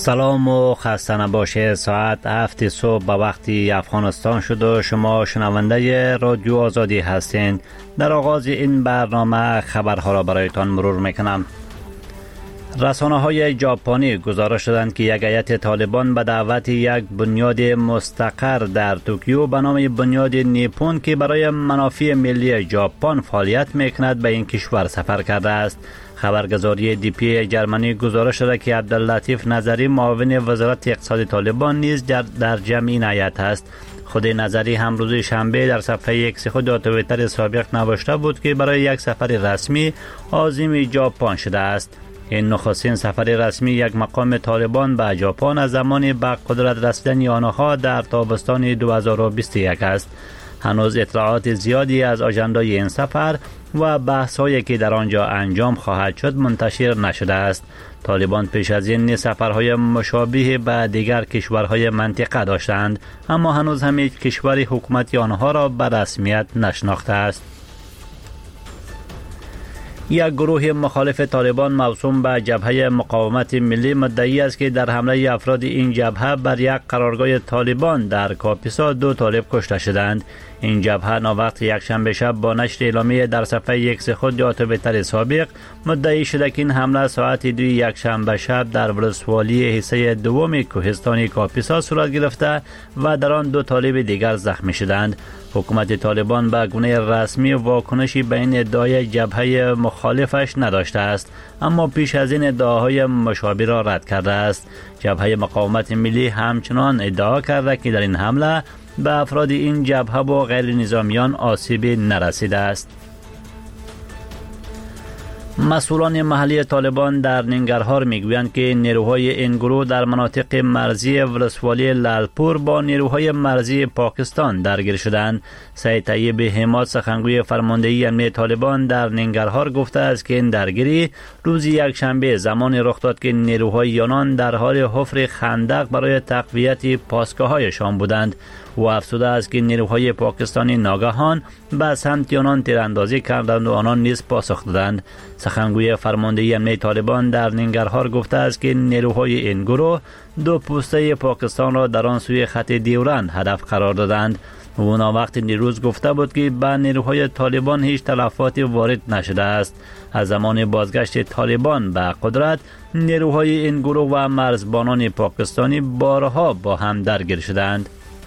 سلام و خسته نباشه. ساعت 7 صبح به وقتی افغانستان شد و شما شنونده رادیو آزادی هستین. در آغاز این برنامه خبرها را برایتان مرور میکنم. رسانه‌های ژاپنی گزارش دادند که یک هیئت طالبان به دعوت یک بنیاد مستقر در توکیو به نام بنیاد نیپون که برای منافع ملی ژاپن فعالیت میکند به این کشور سفر کرده است. خبرگزاری دی پی جرمنی گزارش داده که عبداللطیف نظری معاون وزارت اقتصاد طالبان نیز در جمع این هیئت است. خود نظری هم روز شنبه در صفحه اکس خود در توییتر سابق نوشته بود که برای یک سفر رسمی عازم ژاپن شده است. این نخستین سفر رسمی یک مقام طالبان به ژاپن از زمان به قدرت رسیدن آنها در تابستان 2021 است. هنوز اطلاعات زیادی از آژندای این سفر و بحث‌هایی که در آنجا انجام خواهد شد منتشر نشده است. طالبان پیش از این سفرهای مشابه به دیگر کشورهای منطقه داشتند، اما هنوز هم هیچ کشوری حکومت آنها را به رسمیت نشناخته است. یک گروه مخالف طالبان موسوم به جبهه مقاومت ملی مدعی است که در حمله افراد این جبهه بر یک قرارگاه طالبان در کاپیسا 2 طالب کشته شدند. این جبهه ناوقت یکشنبه شب با نشر اعلامیه در صفحه اکس خود یا توییتر سابق مدعی شده که این حمله ساعت 2 یکشنبه شب در ولسوالی حصه دوم کوهستان کاپیسا صورت گرفته و در آن 2 طالب دیگر زخمی شدند. حکومت طالبان به گونه رسمی واکنشی به این ادعای جبهه مخالفش نداشته است، اما پیش از این ادعاهای مشابه را رد کرده است. جبهه مقاومت ملی همچنان ادعا کرده که در این حمله به افراد این جبهه و غیر نظامیان آسیبی نرسیده است. مسئولان محلی طالبان در ننگرهار میگویند که نیروهای این گروه در مناطق مرزی ولسوالی لالپور با نیروهای مرزی پاکستان درگیر شدند. سید طیب حماد سخنگوی فرماندهی امنیتی طالبان در ننگرهار گفته است که این درگیری روز یکشنبه زمان رخ داد که نیروهای یونان در حال حفر خندق برای تقویت پاسگاه‌هایشان بودند. و افزوده است که نیروهای پاکستانی ناگهان به سمت آنان تیراندازی کردند و آنان نیز پاسخ دادند. سخنگوی فرماندهی امنیتی طالبان در ننگرهار گفته است که نیروهای این گروه 2 پوسته پاکستان را در آن سوی خط دیورند هدف قرار دادند. او وقت دیروز گفته بود که به نیروهای طالبان هیچ تلفاتی وارد نشده است. از زمان بازگشت طالبان به قدرت نیروهای این گروه و مرزبانان پاکستانی بارها با هم درگیر شدند.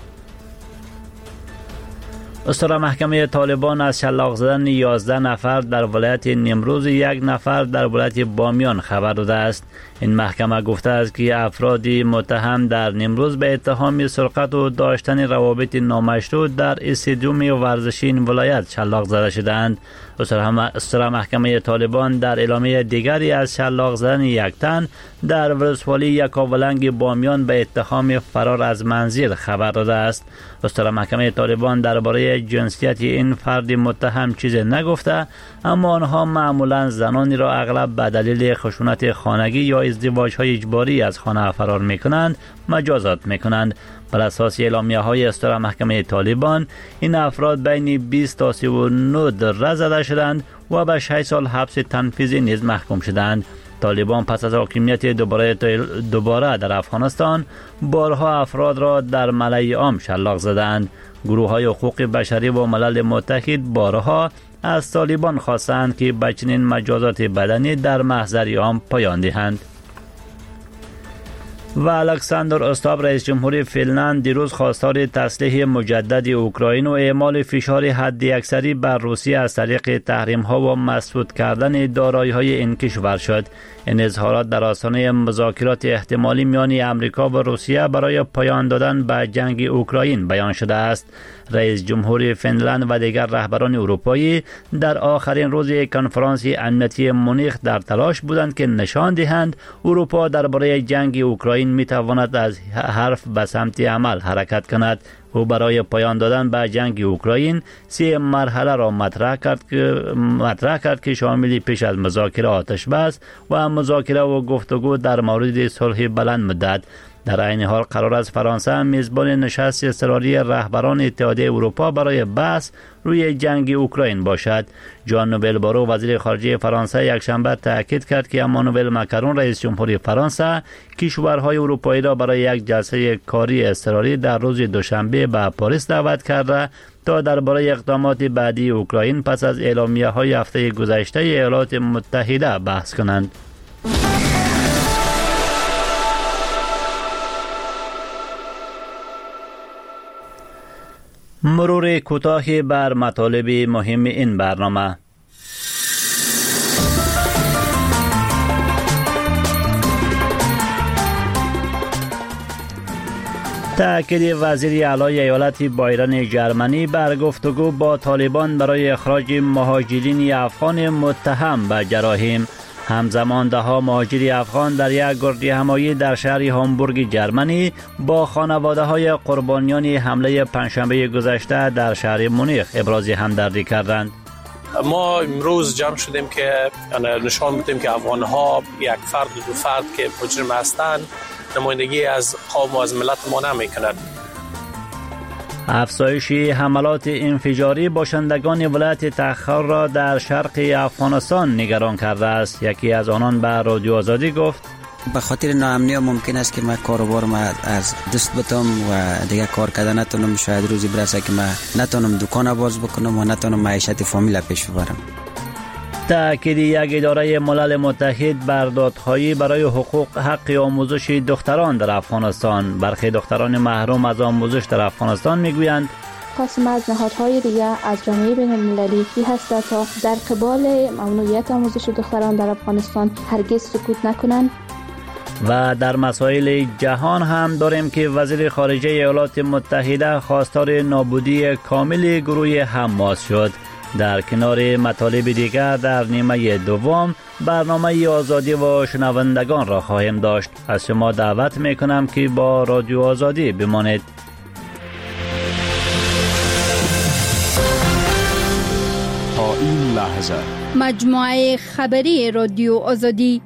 استرا محکمه طالبان از شلاق زدن 11 نفر در ولایت نیمروز 1 نفر در ولایت بامیان خبر داده است. این محکمه گفته است که افرادی متهم در نیمروز به اتهام سرقت و داشتن روابط نامشروع در استادیوم ورزشی این ولایت شلاق زده شدند. استرا محکمه طالبان در اعلامیه دیگری از شلاق زدن 1 تن در ولسوالی یکاولنگ بامیان به اتهام فرار از منزل خبر داده است. استرا محکمه طالبان درباره جنسیت این فرد متهم چیزی نگفته، اما آنها معمولا زنانی را اغلب به دلیل خشونت خانگی یا ازدواج‌های اجباری از خانه فرار می‌کنند مجازات می‌کنند. بر اساس اعلامیه‌های استرا محکمه طالبان این افراد بین 20 تا 39 دره زده شدند و به 6 سال حبس تنفیذی نیز محکوم شدند. طالبان پس از حاکمیت دوباره در افغانستان بارها افراد را در ملأ عام شلاق زدند. گروه‌های حقوق بشری و ملل متحد بارها از طالبان خواستند که به چنین مجازات بدنی در محضر عام پایان دهند. و الکساندر استاب رئیس جمهوری فنلند دیروز خواستار تسلیح مجدد اوکراین و اعمال فشار حداکثری بر روسیه از طریق تحریم‌ها و مسدود کردن دارایی‌های این کشور شد. این اظهارات در آستانه مذاکرات احتمالی میان آمریکا و روسیه برای پایان دادن به جنگ اوکراین بیان شده است. رئیس جمهوری فنلند و دیگر رهبران اروپایی در آخرین روز کنفرانس امنیتی مونیخ در تلاش بودند که نشان دهند اروپا درباره جنگ اوکراین میتواند از حرف به سمت عمل حرکت کند. او برای پایان دادن به جنگ اوکراین 3 مرحله را مطرح کرد که شامل پیش از مذاکره آتش بس و مذاکره و گفتگو در مورد صلح بلند مدت، در عین حال قرار است فرانسه میزبان نشست اضطراری رهبران اتحادیه اروپا برای بحث روی جنگ اوکراین باشد. ژان نوئل بارو وزیر خارجه فرانسه یکشنبه تاکید کرد که امانوئل ماکرون رئیس جمهوری فرانسه کشورهای اروپایی را برای یک جلسه کاری اضطراری در روز دوشنبه به پاریس دعوت کرده تا درباره اقدامات بعدی اوکراین پس از اعلامیه‌های هفته گذشته ایالات متحده بحث کنند. مرور کوتاهی بر مطالب مهم این برنامه. تأکید وزیر اعلی ایالت بایرن جرمنی بر گفتگو با طالبان برای اخراج مهاجرین افغان متهم به جراحیم. همزمان دهها مهاجر افغان در یک گردی همایی در شهر هامبورگ جرمنی با خانواده های قربانیان حمله پنجشنبه گذشته در شهر مونیخ ابراز همدردی کردند. ما امروز جمع شدیم که نشان بدیم که افغان‌ها یک فرد و دو فرد که مجرم هستند نمایندگی از قوم و از ملت ما نمی‌کنند. افزایش حملات انفجاری باشندگان ولایت تخار را در شرق افغانستان نگران کرده است. یکی از آنان به رادیو آزادی گفت به خاطر ناامنی ممکن است که من کاروبار ما از دست بتم و دیگه کار کردن نتونم. شاید روزی برسه که من نتونم دکان باز بکنم و نتونم معیشت فامیل پیش ببرم. تأکید یک اداره ملل متحد بر دادخواهی برای حق آموزش دختران در افغانستان. برخی دختران محروم از آموزش در افغانستان میگویند خواستم از نهادهای دیگر از جامعه بین‌المللی هست تا در قبال ممنوعیت آموزش دختران در افغانستان هرگز سکوت نکنند. و در مسائل جهان هم داریم که وزیر خارجه ایالات متحده خواستار نابودی کامل گروه حماس شد. در کنار مطالب دیگر در نیمه دوم برنامه آزادی و شنوندگان را خواهیم داشت. از شما دعوت میکنم که با رادیو آزادی بمانید. تا این لحظه مجموعه خبری رادیو آزادی.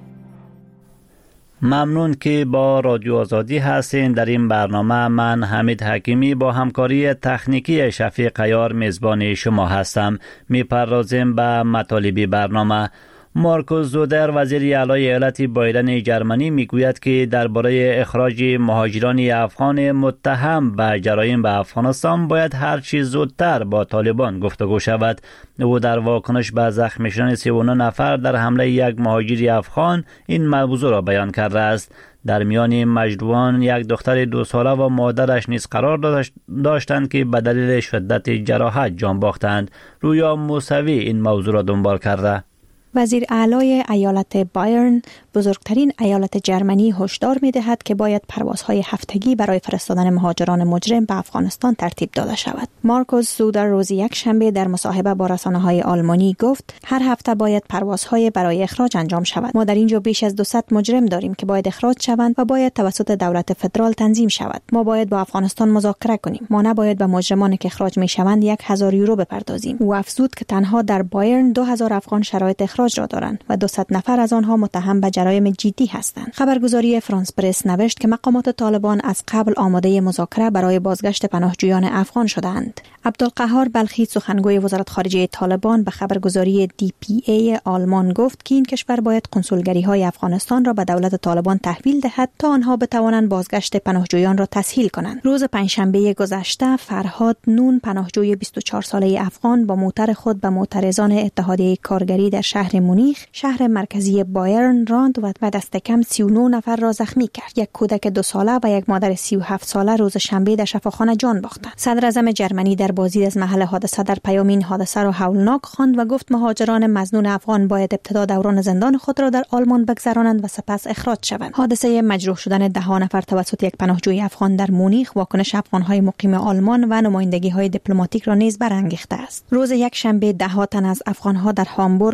ممنون که با رادیو آزادی هستین. در این برنامه من حمید حکیمی با همکاری تکنیکی شفیق عیار میزبان شما هستم. میپردازیم به مطالب برنامه. مارکوس زودر وزیر اعلی ایالت بایرن جرمنی میگوید که درباره اخراج مهاجران افغان متهم به جرایم به افغانستان باید هر چیز زودتر با طالبان گفتگو شود. او در واکنش به زخمی شدن 39 نفر در حمله یک مهاجر افغان این موضوع را بیان کرده است. در میان مجروحان یک دختر 2 ساله و مادرش نیز قرار داشتند که به دلیل شدت جراحت جان باختند. رویا موسوی این موضوع را دنبال کرده. وزیر اعلی ایالت بایرن بزرگترین ایالت جرمنی هشدار می‌دهد که باید پروازهای هفتگی برای فرستادن مهاجران مجرم به افغانستان ترتیب داده شود. مارکوس زودر روز یکشنبه در مصاحبه با رسانه‌های آلمانی گفت هر هفته باید پروازهای برای اخراج انجام شود. ما در اینجا بیش از 200 مجرم داریم که باید اخراج شوند و باید توسط دولت فدرال تنظیم شود. ما باید با افغانستان مذاکره کنیم. ما نباید به مجرمانی که اخراج می‌شوند 1000 یورو بپردازیم. او افزود که تنها در بایرن 2000 افغان شرایط اخراج را دارند و 200 نفر از آنها متهم به جرایم جدی هستند. خبرگزاری فرانس پرس نوشت که مقامات طالبان از قبل آماده مذاکره برای بازگشت پناهجویان افغان شدند. عبدالقهار بلخی سخنگوی وزارت خارجه طالبان به خبرگزاری DPA آلمان گفت که این کشور باید قنسولگری‌های افغانستان را به دولت طالبان تحویل دهد تا آنها بتوانند بازگشت پناهجویان را تسهیل کنند. روز پنجشنبه گذشته فرهاد نون پناهجوی 24 ساله افغان با موتر خود به معترضان اتحادیه کارگری در شهر مونیخ شهر مرکزی بایرن راند و دست کم 39 نفر را زخمی کرد. یک کودک 2 ساله و یک مادر 37 ساله روز شنبه در شفاخانه جان باختند. صدر اعظم جرمنی در بازدید از محل حادثه در پیام این حادثه را هولناک خواند و گفت مهاجران مظنون افغان باید ابتدا دوران زندان خود را در آلمان بگذرانند و سپس اخراج شوند. حادثه مجروح شدن 10 نفر توسط یک پناهجوی افغان در مونیخ واکنش افغان‌های مقیم آلمان و نمایندگی‌های دیپلماتیک را نیز برانگیخته است. روز یکشنبه 10 تن از افغان‌ها در هامبورگ گرد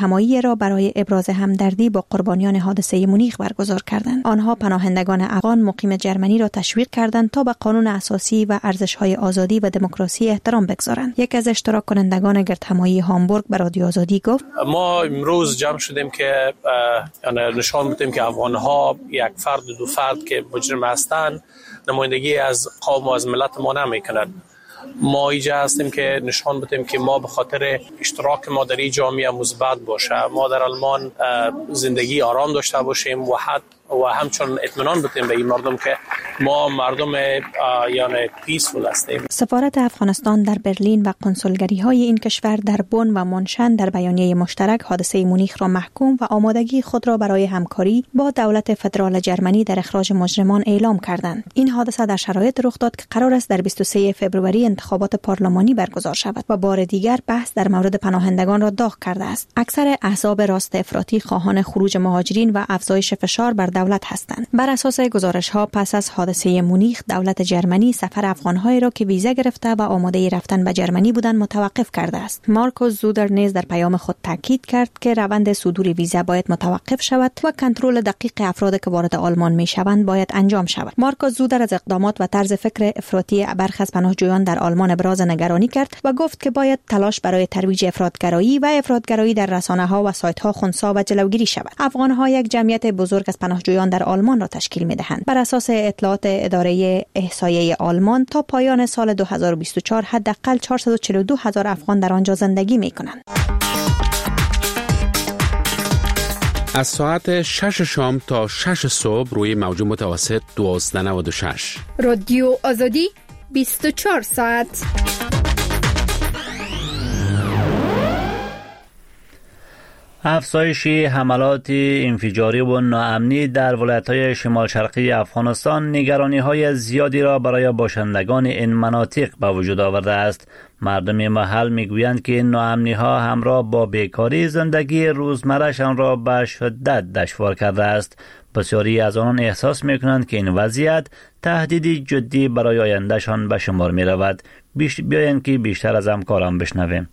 گردهمایی را برای ابراز همدردی با قربانیان حادثه مونیخ برگزار کردند. آنها پناهندگان افغان مقیم جرمنی را تشویق کردند تا به قانون اساسی و ارزش‌های آزادی و دموکراسی احترام بگذارند. یک از اشتراک کنندگان گردهمایی هامبورگ به رادیو آزادی گفت: ما امروز جمع شدیم که نشان بدیم که افغان‌ها یک فرد و دو فرد که مجرم هستند نمایندگی از قوم و از ملت ما نمی‌کنند. ما اینجا هستیم که نشان بدیم که ما به خاطر اشتراک ما در این جامعه مثبت باشه، ما در آلمان زندگی آرام داشته باشیم و همچنین اطمینان بدیم به این مردم که ما مردم یعنی پیسفول هستیم. سفارت افغانستان در برلین و کنسولگری‌های این کشور در بن و مونشن در بیانیه مشترک حادثه مونیخ را محکوم و آمادگی خود را برای همکاری با دولت فدرال جرمنی در اخراج مجرمان اعلام کردند. این حادثه در شرایط رخ داد که قرار است در 23 فوریه انتخابات پارلمانی برگزار شود و بار دیگر بحث در مورد پناهندگان را داغ کرده است. اکثر احزاب راست افراطی خواهان خروج مهاجرین و افزایش فشار بر دولت هستند. بر اساس گزارش‌ها پس از حادثه مونیخ دولت جرمنی سفر افغان‌هایی را که ویزا گرفته و آماده رفتن به جرمنی بودند متوقف کرده است. مارکوس زودر نیز در پیام خود تاکید کرد که روند صدور ویزا باید متوقف شود و کنترل دقیق افرادی که وارد آلمان می‌شوند باید انجام شود. مارکوس زودر از اقدامات و طرز فکر افراطی برخی از پناهجویان در آلمان ابراز نگرانی کرد و گفت که باید تلاش برای ترویج افراطگرایی و افراطگرایی در رسانه‌ها و سایت‌ها خنثی و جلوگیری شود. افغان‌ها یک جمعیت بزرگ از پناهجویان در آلمان را تشکیل می‌دهند. بر اساس اطلاعات اداره احصایه آلمان تا پایان سال 2024 حداقل 442,000 افغان در آنجا زندگی می‌کنند. از ساعت 6 شام تا 6 صبح روی موج متوسط 1296 رادیو آزادی 24 ساعت. افزایش حملات انفجاری و ناامنی در ولایت‌های شمال شرقی افغانستان نگرانی‌های زیادی را برای باشندگان این مناطق به وجود آورده است. مردم محل میگویند که این ناامنی‌ها همراه با بیکاری زندگی روزمره‌شان را به شدت دشوار کرده است. بسیاری از آنان احساس می‌کنند که این وضعیت تهدیدی جدی برای آیندهشان به شمار می‌رود. بیایند که بیشتر از همکاران بشنویم.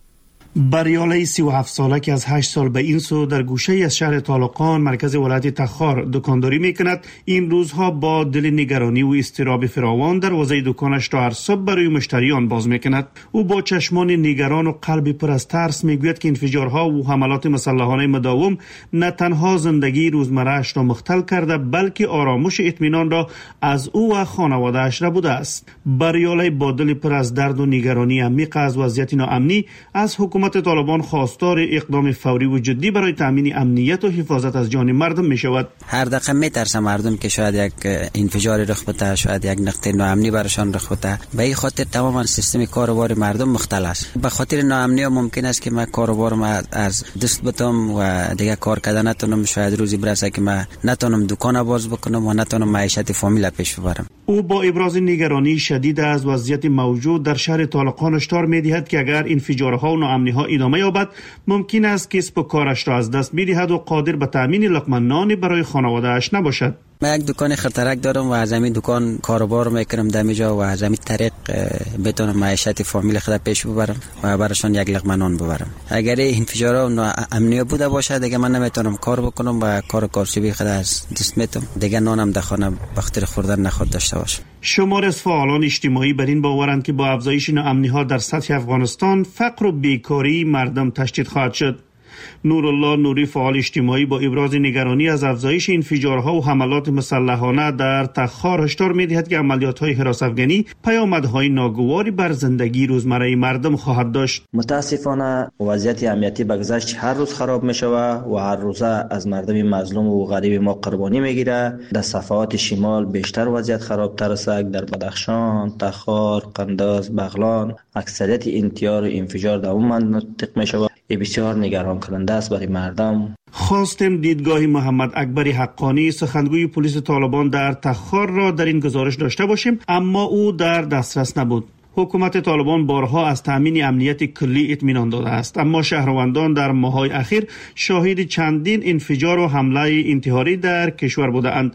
بریاله 37 ساله که از 8 سال به این سو در گوشه از شهر طالقان مرکز ولایت تخار دکانداری میکند، این روزها با دل نگرانی و اضطراب فراوان دروازه دکانش را هر صبح برای مشتریان باز میکند. او با چشمان نگران و قلبی پر از ترس میگوید که انفجارها و حملات مسلحانه مداوم نه تنها زندگی روزمره‌اش را مختل کرده بلکه آرامش و اطمینان را از او و خانواده‌اش را بوده است. بریاله با دل پر از درد و نگرانی عمیق از وضعیت ناامنی از حکومت طالبان خواستار اقدام فوری و جدی برای تامین امنیت و حفاظت از جان مردم می شود. هر دقیقه میترسه مردم که شاید یک انفجار رخ بده، شاید یک نقطه ناامنی برشان رخ بده. به این خاطر تماما سیستم کاروبار مردم مختل است. به خاطر ناامنی ممکن است که من کاروبارم از دست بتم و دیگه کار کردن نتونم، شاید روزی برسه که من نتونم دکان باز بکنم و نتونم معیشت فامیل پیش ببرم. او با ابراز نگرانی شدید از وضعیت موجود در شهر طالقان هشدار می‌دهد که اگر انفجارها و ناامنی‌ها ادامه یابد ممکن است کسب و کارش را از دست بدهد و قادر به تامین لقمه نان برای خانواده‌اش نباشد. من یک دکان خرترک دارم و از همین دکان کاروبار میکنم دمیجا و از همین طریق بتونم معیشت فامیل خود پیش ببرم و براشون یک لقمه نان ببرم. اگر انفجارها و امنیت بوده باشه دیگه من نمیتونم کار بکنم و کارشوی خود از دست میتم، دیگه نانم در خانه بخاطر خوردن نخود داشته باشم. شمار از فعالان اجتماعی بر این باورند که با افزایش ناامنی‌ها در سطح افغانستان فقر و بیکاری مردم تشدید خواهد شد. نورالله نوری فعال اجتماعی با ابراز نگرانی از افزایش انفجارها و حملات مسلحانه در تخار هشدار می‌دهد که عملیات‌های هراس‌افکنی پیامدهای ناگواری بر زندگی روزمره مردم خواهد داشت. متاسفانه وضعیت امنیتی بگذشت هر روز خراب می‌شود و هر روزه از مردم مظلوم و غریب ما قربانی می‌گیره. در صفحات شمال بیشتر وضعیت خرابتر است. در بدخشان، تخار، قنداز، بغلان اکثریت انفجار و انفجار در اون مناطق می‌شود. بسیار نگران کننده است برای مردم. خواستیم دیدگاه محمد اکبر حقانی سخنگوی پلیس طالبان در تخار را در این گزارش داشته باشیم، اما او در دسترس نبود. حکومت طالبان بارها از تامین امنیت کلی اطمینان داده است، اما شهروندان در ماه‌های اخیر شاهد چندین انفجار و حمله انتحاری در کشور بودند.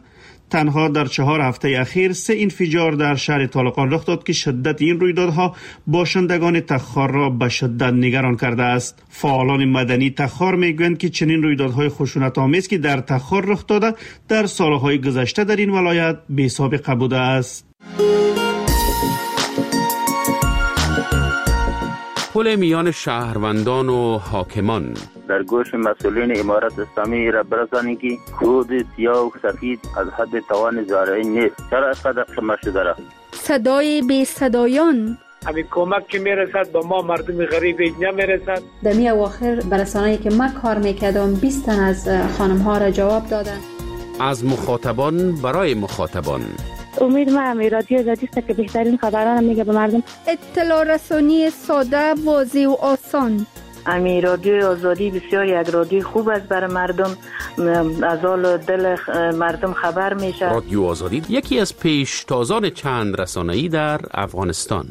تنها در 4 هفته اخیر 3 انفجار در شهر طالقان رخ داد که شدت این رویدادها باشندگان تخار را به شدت نگران کرده است. فعالان مدنی تخار میگویند که چنین رویدادهای خشونت‌آمیز که در تخار رخ داده در سالهای گذشته در این ولایت بی سابقه بوده است. پل میان شهروندان و حاکمان در گوش مسئولین امارت اسلامی را برسانی که خود سیاه و سفید از حد توان زارعی نیست. چرا اینقدر خمه شده را؟ صدای بی صدایان، همین کمک که میرسد به ما مردم غریب نمیرسد. در می اواخر برسانه‌ای که من کار میکردم 20 تن از خانم ها را جواب دادن. از مخاطبان برای مخاطبان. امید من رادیو آزادی است که بهترین خبران میگه به مردم. اطلاع رسانی ساده، واضح و آسان. امی رادیو آزادی بسیار یک رادیو خوب است برای مردم، از حال دل مردم خبر میشه. رادیو آزادی یکی از پیشتازان چند رسانه‌ای در افغانستان.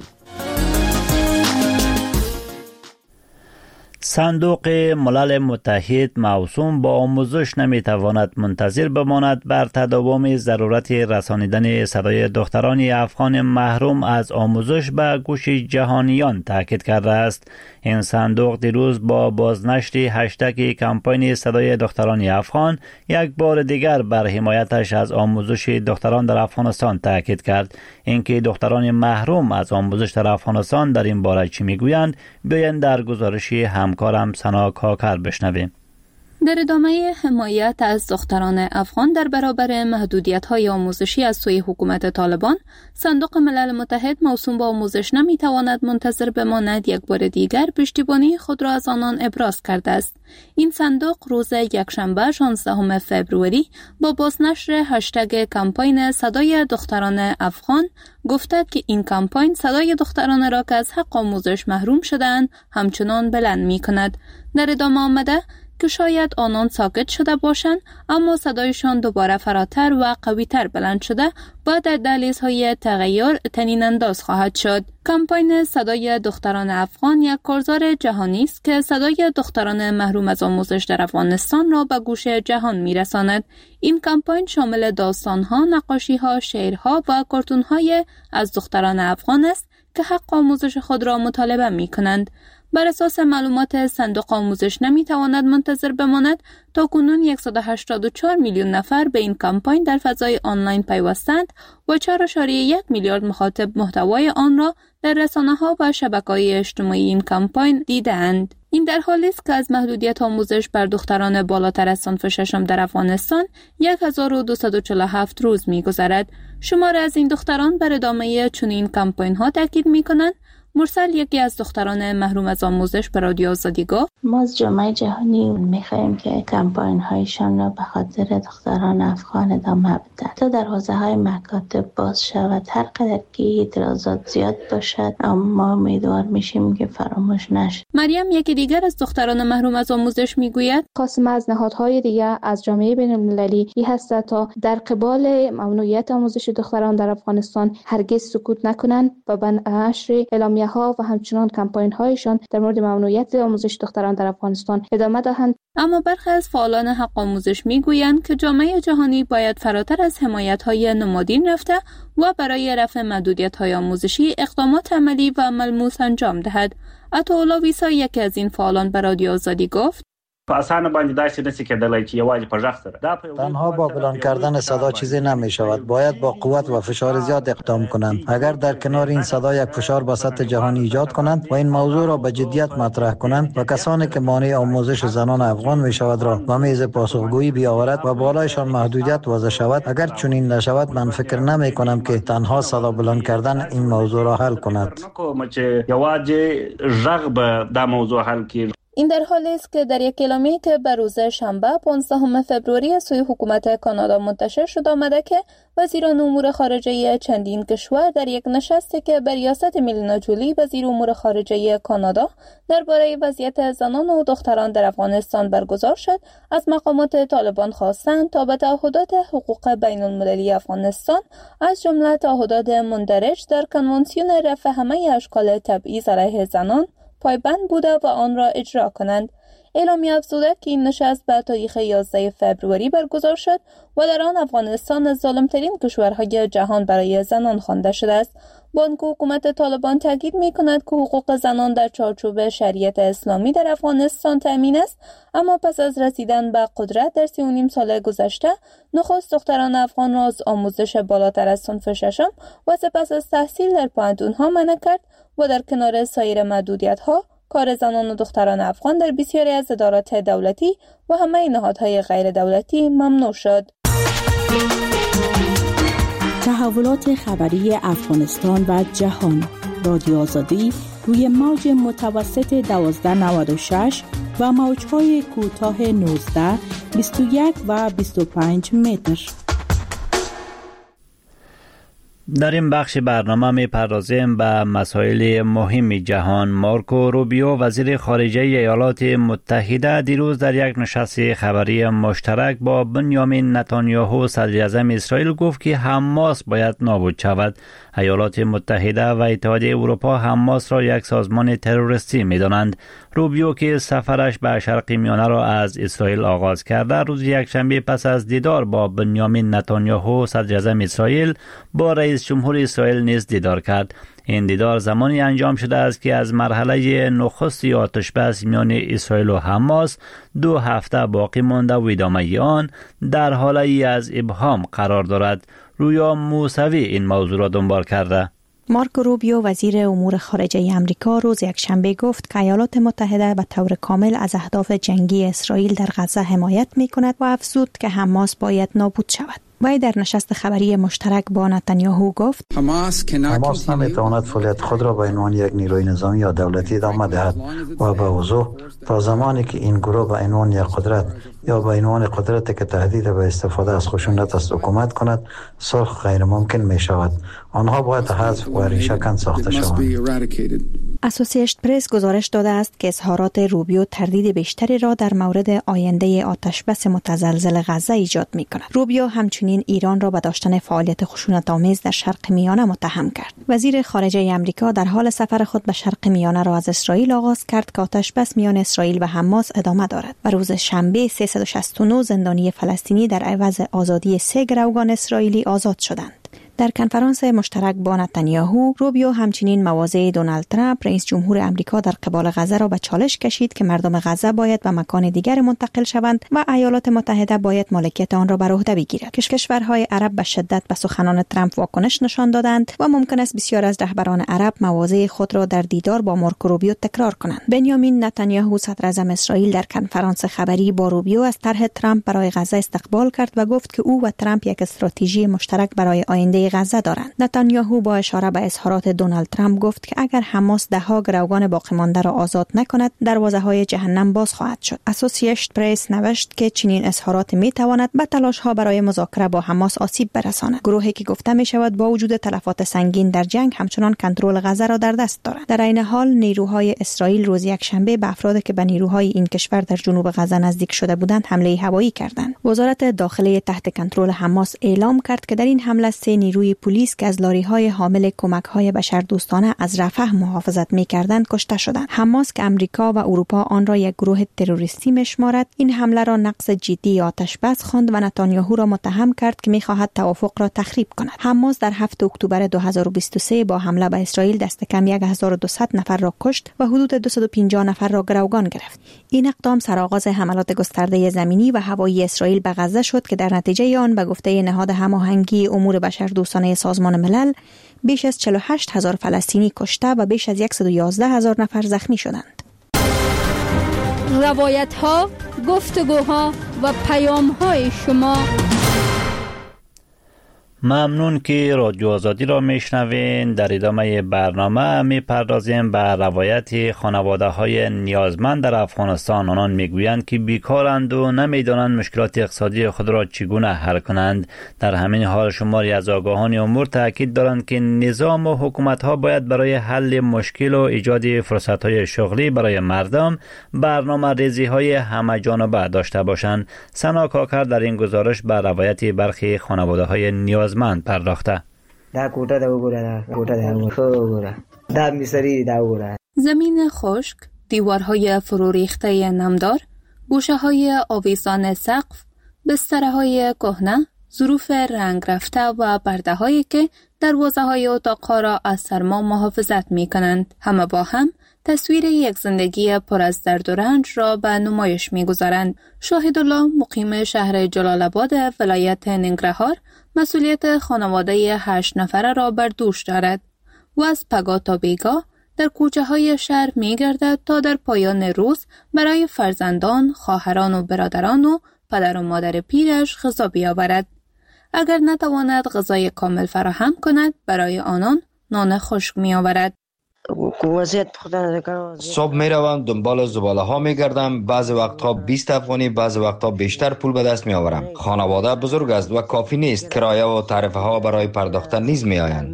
صندوق ملل متحد موسوم با آموزش نمیتواند منتظر بماند بر تداوم ضرورت رسانیدن صدای دختران افغان محروم از آموزش به گوش جهانیان تاکید کرده است. این صندوق دیروز با بازنشر هشتگ کمپین صدای دختران افغان یک بار دیگر بر حمایتش از آموزش دختران در افغانستان تاکید کرد. اینکه دختران محروم از آموزش در افغانستان در این باره چی میگویند بیاین در گزارش همکارم سنا کاکر بشنویم. در ادامه حمایت از دختران افغان در برابر محدودیت‌های آموزشی از سوی حکومت طالبان، صندوق ملل متحد موسوم به آموزش نمی‌تواند منتظر بماند یک بار دیگر پشتیبانی خود را از آنان ابراز کرده است. این صندوق روز یکشنبه 16 فوریه با بازنشر هشتگ کمپین صدای دختران افغان گفته که این کمپین صدای دختران را که از حق آموزش محروم شده‌اند همچنان بلند می‌کند. در ادامه آمده که شاید آنان ساکت شده باشند اما صدایشان دوباره فراتر و قویتر بلند شده و در دهلیزهای تغییر طنین انداز خواهد شد. کمپین صدای دختران افغان یک کارزار جهانی است که صدای دختران محروم از آموزش در افغانستان را به گوش جهان میرساند. این کمپین شامل داستانها، نقاشیها، شعرها و کارتونهای از دختران افغان است که حق آموزش خود را مطالبه می‌کنند. بر اساس معلومات صندوق آموزش نمیتواند منتظر بماند تا کنون 184 میلیون نفر به این کمپین در فضای آنلاین پیوستند و 4.1 میلیارد مخاطب محتوای آن را در رسانه‌ها و شبکه‌های اجتماعی این کمپین دیدند. این در حالی است که از محدودیت آموزش بر دختران بالاتر از صنف ششم در افغانستان 1247 روز می‌گذرد. شمار از این دختران بر ادامه چنین کمپین‌ها تاکید می‌کنند. مرسل یکی از دختران محروم از آموزش به رادیو آزادی گفت: ما از جامعه جهانی می‌خواهیم که کمپاین هایشان را به خاطر دختران افغان ادامه بدن تا در حوزه‌های مکاتب باز شود. هر قدر که اعتراضات زیاد باشد اما امیدوار میشیم که فراموش نشه. مریم یکی دیگر از دختران محروم از آموزش میگوید: خواستم از نهادهای دیگر از جامعه بین‌المللی هست تا در قبال ممنوعیت آموزش دختران در افغانستان هرگز سکوت نکنند و به نشر اعلامیه‌ها و همچنان کمپاین هایشان در مورد ممنوعیت آموزش دختران در افغانستان ادامه دهند. اما برخی از فعالان حق آموزش میگویند که جامعه جهانی باید فراتر از حمایت‌های نمادین رفته و برای رفع محدودیت‌های آموزشی اقدامات عملی و ملموس انجام دهد. عطاالله ویسا یکی از این فعالان به رادیو آزادی گفت: تنها با بلند کردن صدا چیزی نمی شود. باید با قوت و فشار زیاد اقدام کنند. اگر در کنار این صدا یک فشار به سطح جهانی ایجاد کنند و این موضوع را به جدیت مطرح کنند و کسانی که مانع آموزش زنان افغان می شود را به میز پاسخگویی بیاورد و بالایشان محدودیت وضع شود، اگر چنین نشود من فکر نمی کنم که تنها صدا بلند کردن این موضوع را حل کند. این در حالی است که در یک اعلامیه‌ای که به روز شنبه 15 فوریه از سوی حکومت کانادا منتشر شد آمده که وزیران امور خارجه چندین کشور در یک نشستی که به ریاست میلینا جولی وزیر امور خارجه کانادا درباره وضعیت زنان و دختران در افغانستان برگزار شد، از مقامات طالبان خواستند تا به تعهدات حقوق بین المللی افغانستان از جمله تعهدات مندرج در کنوانسیون رفع همه اشکال تبعیض علیه زنان پایبند بوده و آن را اجرا کنند. اعلامیه افزوده که این نشست به تاریخ 11 فوریه برگزار شد و در آن افغانستان از ظالمترین کشورهای جهان برای زنان خوانده شده است. با آنکه حکومت طالبان تاکید می‌کند که حقوق زنان در چارچوب شریعت اسلامی در افغانستان تأمین است، اما پس از رسیدن به قدرت در 3.5 سال گذشته نخست دختران افغان را از آموزش بالاتر از صنف ششم و سپس از تحصیل در پوهنتون‌ها منع کرد و در کنار سایر محدودیت‌ها کار زنان و دختران افغان در بسیاری از ادارات دولتی و همه نهادهای غیر دولتی ممنوع شد. تحولات خبری افغانستان و جهان. رادیو آزادی روی موج متوسط 1296 و موج‌های کوتاه 19، 21 و 25 متر. در این بخش برنامه می‌پردازیم به مسائل مهم جهان. مارکو روبیو وزیر خارجه ایالات متحده دیروز در یک نشست خبری مشترک با بنیامین نتانیاهو صدر اعظم اسرائیل گفت که حماس باید نابود شود. ایالات متحده و اتحادیه اروپا حماس را یک سازمان تروریستی می‌دانند. روبیو که سفرش به شرق میانه را از اسرائیل آغاز کرده، روز یکشنبه پس از دیدار با بنیامین نتانیاهو صدر اعظم اسرائیل با رئیس جمهور اسرائیل نیز دیدار کرد. این دیدار زمانی انجام شده است که از مرحله نخست آتش بس میان اسرائیل و حماس 2 هفته باقی مانده و ادامه آن در حاله از ابهام قرار دارد. رویا موسوی این موضوع را دنبال کرده. مارکو روبیو وزیر امور خارجه آمریکا روز یکشنبه گفت که ایالات متحده به طور کامل از اهداف جنگی اسرائیل در غزه حمایت می‌کند و افزود که حماس باید نابود شود. وی در نشست خبری مشترک با نتانیاهو گفت حماس نمیتواند فعالیت خود را به عنوان یک نیروی نظامی یا دولتی ادامه دهد و به وضوح تا زمانی که این گروه به عنوان یک قدرت یا به عنوان قدرتی که تهدید به استفاده از خشونت است حکومت کند، صلح غیر ممکن می شود. آنها باید حذف و ریشه کن ساخته شوند. اسوسییشن پرس گزارش داده است که اظهارات روبیو تردید بیشتری را در مورد آینده آتشبس متزلزل غزه ایجاد می کند. روبیو همچنین ایران را به داشتن فعالیت خشونت‌آمیز در شرق میانه متهم کرد. وزیر خارجه آمریکا در حال سفر خود به شرق میانه را از اسرائیل آغاز کرد که آتشبس میان اسرائیل و حماس ادامه دارد و روز شنبه 369 زندانی فلسطینی در عوض آزادی 3 گروگان اسرائیلی آزاد شدند. در کنفرانس مشترک با نتانیاهو، روبیو همچنین مواضع دونالد ترامپ رئیس جمهور آمریکا در قبال غزه را به چالش کشید که مردم غزه باید به مکان دیگر منتقل شوند و ایالات متحده باید مالکیت آن را بر عهده بگیرد. کشورهای عرب به شدت به سخنان ترامپ واکنش نشان دادند و ممکن است بسیار از رهبران عرب مواضع خود را در دیدار با مارکو روبیو تکرار کنند. بنیامین نتانیاهو صدر اعظم اسرائیل در کنفرانس خبری با روبیو از طرح ترامپ برای غزه استقبال کرد و گفت که او و ترامپ یک استراتژی مشترک برای آینده غزه دارند. نتانیاهو با اشاره به اظهارات دونالد ترامپ گفت که اگر حماس ده‌ها گروگان باقی مانده را آزاد نکند، دروازه‌های جهنم باز خواهد شد. اسوسییشن پرس نوشت که چنین اظهارات می‌تواند به تلاش‌ها برای مذاکره با حماس آسیب برساند. گروهی که گفته می‌شود با وجود تلفات سنگین در جنگ همچنان کنترل غزه را در دست دارد. در این حال نیروهای اسرائیل روز یکشنبه به افرادی که به نیروهای این کشور در جنوب غزه نزدیک شده بودند حمله هوایی کردند. وزارت داخله تحت کنترل حماس اعلام کرد که در این حمله 3 نیروی پلیس که از لاری‌های حامل کمک‌های بشردوستانه از رفح محافظت می‌کردند کشته شدند. حماس که آمریکا و اروپا آن را یک گروه تروریستی می‌شمارد، این حمله را نقض جدی آتش بس خواند و نتانیاهو را متهم کرد که می‌خواهد توافق را تخریب کند. حماس در 7 اکتبر 2023 با حمله به اسرائیل دست کم 1200 نفر را کشت و حدود 250 نفر را گروگان گرفت. این اقدام سرآغاز حملات گسترده زمینی و هوایی اسرائیل به غزه شد که در نتیجه آن به گفته نهاد هماهنگی امور بشردوستانه سازمان ملل بیش از 48,000 فلسطینی کشته و بیش از 111,000 نفر زخمی شدند. روایت‌ها، گفتگوها و پیام‌های شما. ممنون که رادیو آزادی را میشنوین. در ادامه برنامه میپردازیم به روایت خانواده های نیازمند در افغانستان. آنان میگویند که بیکارند و نمیدانند مشکلات اقتصادی خود را چگونه حل کنند. در همین حال شماری از آگاهان امور تاکید دارند که نظام و حکومت ها باید برای حل مشکل و ایجاد فرصت های شغلی برای مردم برنامه ریزی های همه جانبه داشته باشند. سنا کاکر در این گزارش به روایت برخی خانواده های نیازمند پرداخته. زمین خشک، دیوارهای فرو ریخته نمدار گوشه‌های آویزان سقف، بسترهای کهنه، ظروف رنگ رفته و پرده‌هایی که دروازه‌های اتاق‌ها را از سرما محافظت می‌کنند. همه با هم تصویر یک زندگی پر از درد و رنج را به نمایش می‌گذارند. شاهدالله مقیم شهر جلال آباد ولایت ننگرهار مسئولیت خانواده 8 نفره را بر دوش دارد و از پگاه تا بیگاه در کوچه‌های شهر می‌گردد تا در پایان روز برای فرزندان، خواهران و برادران و پدر و مادر پیرش غذا بیاورد. اگر نتواند غذای کامل فراهم کند، برای آنان نان خشک می‌آورد. صبح میروم دنبال زباله ها میگردم، بعضی وقتها 20 افغانی، بعضی وقتها بیشتر پول به دست میآورم. خانواده بزرگ است و کافی نیست، کرایه و تعرفه ها برای پرداختن نیز میآیند.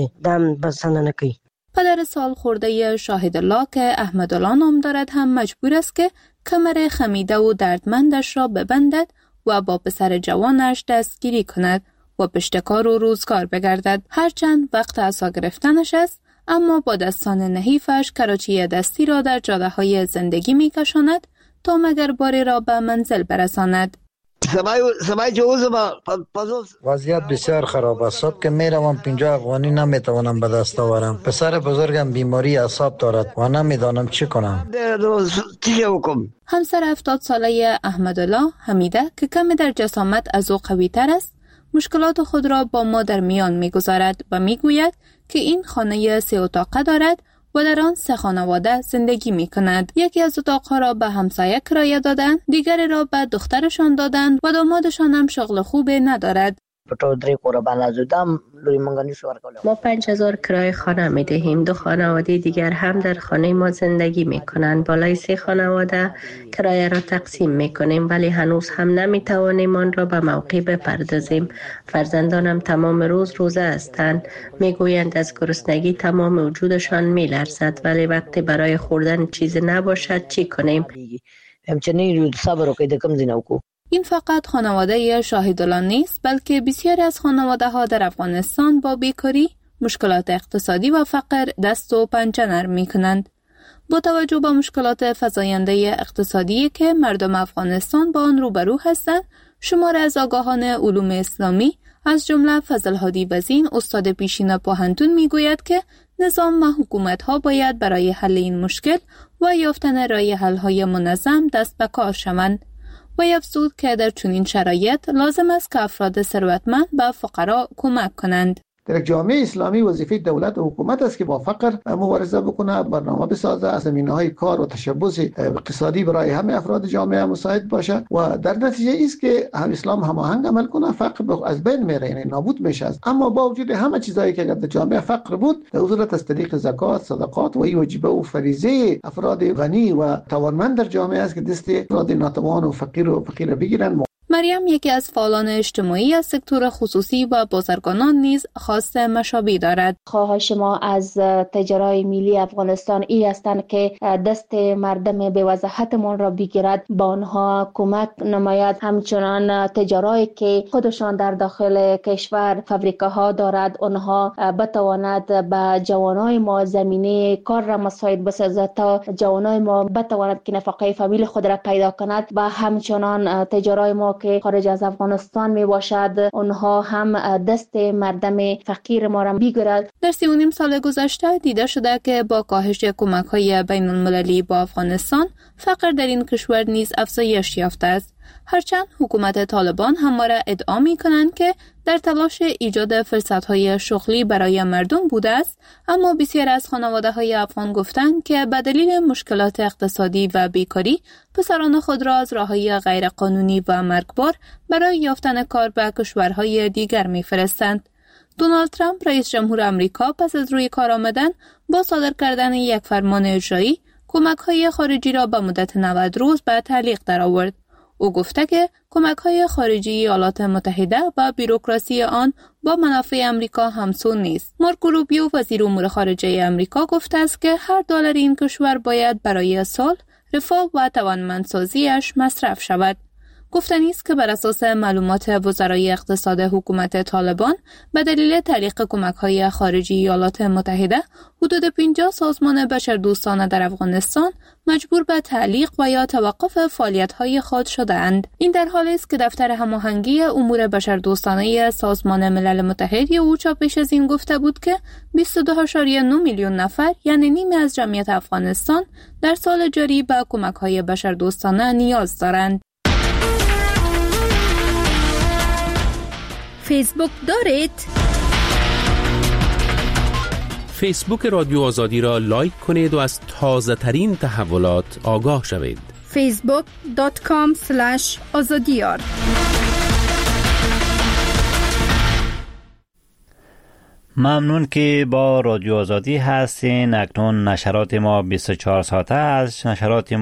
پدر سال خورده شاهدالله که احمدالله نام دارد هم مجبور است که کمر خمیده و دردمندش را ببندد و با پسر جوانش دستگیری کند و پشت کار و روزگار بگردد. هرچند وقت عصا گرفتنش است، اما با دستان نحیفش کراچی دستی را در جاده های زندگی می کشاند تا مگر باری را به منزل برساند. وضعیت بسیار خراب است. صبح که میروم 50 افغانی نمیتوانم به دست آورم. پسر بزرگم بیماری اعصاب دارد و نمیدانم چی کنم. همسر 70 ساله احمدالله حمیده که کمی در جسامت از او قوی تر است، مشکلات خود را با ما در میان میگذارد و میگوید که این خانه 3 اتاقه دارد و در آن 3 خانواده زندگی می کند. یکی از اتاقها را به همسایه کرایه دادند، دیگری را به دخترشان دادند و دامادشان هم شغل خوبی ندارد. ما 5000 کرایه خانه می دهیم. 2 خانواده دیگر هم در خانه ما زندگی می کنند. بالای 3 خانواده کرایه را تقسیم می کنیم، ولی هنوز هم نمی توانیم آن را به موقع بپردازیم. فرزندانم تمام روز روزه هستند. می گویند از گرسنگی تمام وجودشان می لرزد، ولی وقتی برای خوردن چیزی نباشد چی کنیم؟ این فقط خانواده شاهدالله نیست، بلکه بسیاری از خانواده ها در افغانستان با بیکاری، مشکلات اقتصادی و فقر دست و پنجه نرم می کنند. با توجه به مشکلات فزاینده اقتصادی که مردم افغانستان با آن روبرو هستند، شمار از آگاهان علوم اسلامی از جمله فضل هادی وزین استاد پیشین پوهنتون می گوید که نظام و حکومت ها باید برای حل این مشکل و یافتن راه حل های منظم دست به کار شوند. و افزود که در چنین شرایط لازم است که افراد ثروتمند به فقرا کمک کنند. در جامعه اسلامی وظیفه دولت و حکومت است که با فقر مبارزه بکنه، برنامه بسازه، زمینه‌های کار و تشبث اقتصادی برای همه افراد جامعه مساعد باشه و در نتیجه است که هم اسلام هماهنگ عمل کنه، فقر از بین میره، یعنی نابود میشه. اما با وجود همه چیزایی که در جامعه فقر بود، در صورت از طریق زکات، صدقات و واجبه و فریضه افراد غنی و توانمند در جامعه است که دست افراد ناتوان و فقیر بگیرن. مریم یکی از فعالان اجتماعی از سکتور خصوصی و بازرگانان نیز خواست مشابه دارد. خواهش ما از تجارای ملی افغانستان ای هستند که دست مردم به وضاحتمان را بگیرد، با آنها کمک نماید. همچنان تجارایی که خودشان در داخل کشور فابریکه ها دارد، آنها بتواند به جوانای ما زمینه کار را مساعد بسازد تا جوانای ما بتواند که نفقه فامیل خود را پیدا کند. و همچنان تجارای ما که خارج از افغانستان می باشد، اونها هم دست مردم فقیر ما را بگیرد. در 3.5 سال گذشته دیده شده که با کاهش کمک‌های بین المللی با افغانستان، فقر در این کشور نیز افزایش یافته است. هرچند حکومت طالبان همواره ادعا می‌کنند که در تلاش ایجاد فرصت‌های شغلی برای مردم بوده است، اما بسیار از خانواده‌های افغان گفتند که به دلیل مشکلات اقتصادی و بیکاری پسران خود را از راه‌های غیرقانونی و مرگبار برای یافتن کار به کشورهای دیگر می‌فرستند. دونالد ترامپ رئیس جمهور آمریکا پس از روی کار آمدن با صادر کردن یک فرمان اجرایی کمک‌های خارجی را به مدت 90 روز به تعلیق درآورد. او گفته که کمک‌های خارجی ایالات متحده و بیروکراسی آن با منافع آمریکا همسو نیست. مارکو روبیو وزیر امور خارجه آمریکا گفته است که هر دلار این کشور باید برای صلح، رفاه و توانمندسازیش مصرف شود. گفتنی است که بر اساس معلومات وزرای اقتصاد حکومت طالبان به دلیل تعلیق کمک‌های خارجی ایالات متحده حدود 50 سازمان بشردوستانه در افغانستان مجبور به تعلیق و یا توقف فعالیت‌های خود شده‌اند. این در حالی است که دفتر هماهنگی امور بشردوستانه سازمان ملل متحد او پیش از این گفته بود که 22.9 میلیون نفر یعنی نیمی از جمعیت افغانستان در سال جاری به کمک‌های بشردوستانه نیاز دارند. فیسبوک دارید؟ فیسبوک رادیو آزادی را لایک کنید و از تازه ترین تحولات آگاه شوید. facebook.com/azadiyar ممنون که با رادیو آزادی هستین. اکنون نشرات ما 24 ساعته است. نشرات